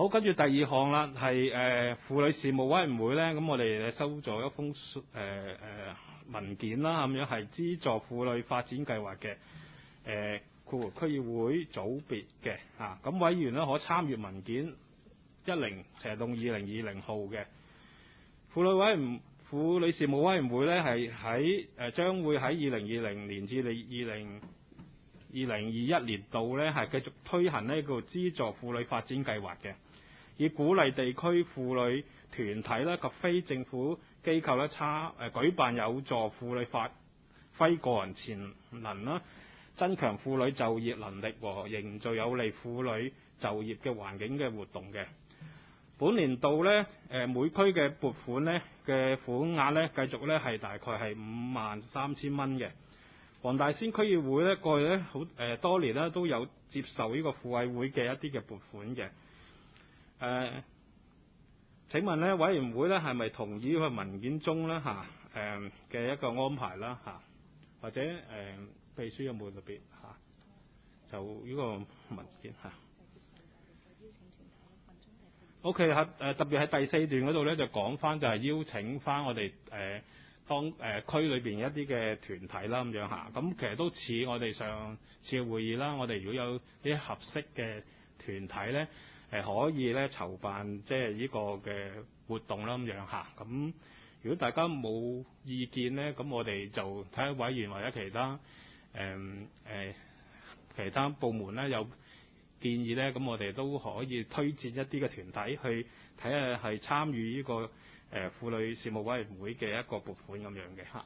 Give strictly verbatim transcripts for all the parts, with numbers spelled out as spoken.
好，跟住第二項啦，係誒婦女事務委員會咧，咁我哋收咗一封誒誒、呃呃、文件啦，咁樣係資助婦女發展計劃嘅誒括弧區議會組別嘅嚇，咁、啊、委員咧可參閱文件一零斜洞二零二零號嘅婦女委員婦女事務委員會咧，係喺誒將會喺二零二零年至二零二零二一年度咧，係繼續推行呢個資助婦女發展計劃嘅，以鼓勵地區婦女團體咧及非政府機構咧參誒舉辦有助婦女發揮個人潛能啦，增強婦女就業能力和營造有利婦女就業嘅環境嘅活動嘅。本年度咧誒每區嘅撥款咧嘅款額咧繼續咧係大概係五萬三千蚊嘅。黃大仙區議會咧過去咧好誒多年咧都有接受呢個婦委會嘅一啲嘅撥款嘅。誒、呃，請問咧委員會咧係咪同意呢個文件中咧嚇誒嘅一個安排啦嚇、啊？或者誒、呃、秘書有冇特別嚇、啊？就呢個文件嚇。O K 嚇誒，特別喺第四段嗰度咧就講翻就係邀請翻我哋誒。呃當誒、呃、區裏邊一啲嘅團體啦咁樣嚇，咁其實都似我哋上次嘅會議啦。我哋如果有啲合適嘅團體咧，誒、呃、可以咧籌辦即係呢個嘅活動啦咁樣嚇。咁如果大家冇意見咧，咁我哋就睇下委員或者其他誒誒、呃呃、其他部門咧有建議咧，咁我哋都可以推薦一啲嘅團體去睇下係參與呢個。誒婦女事務委員會嘅一個撥款咁樣嘅嚇。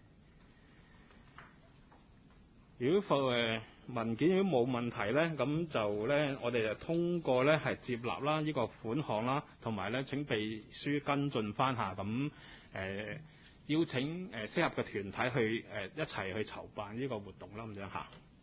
如果誒文件如果冇問題咧，咁就咧我哋就通過咧係接納啦呢個款項啦，同埋咧請秘書跟進翻下，咁誒、呃、邀請誒適合嘅團體去誒、呃、一齊去籌辦呢個活動啦咁樣嚇。